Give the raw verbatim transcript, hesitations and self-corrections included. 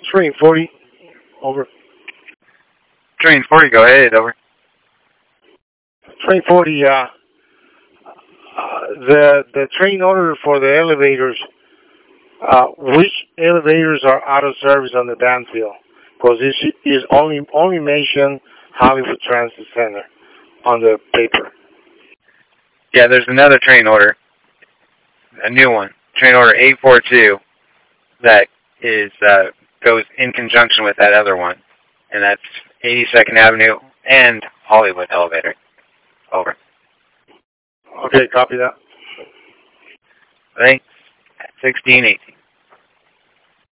Train forty, over. Train forty, go ahead, over. Train forty, uh, uh, the the train order for the elevators, uh, which elevators are out of service on the Danville? Because this is only only mentioned Hollywood Transit Center on the paper. Yeah, there's another train order, a new one, train order eight four two, that is uh, goes in conjunction with that other one, and that's eighty-second Avenue and Hollywood elevator. Over. Okay, copy that. Thanks. sixteen eighteen.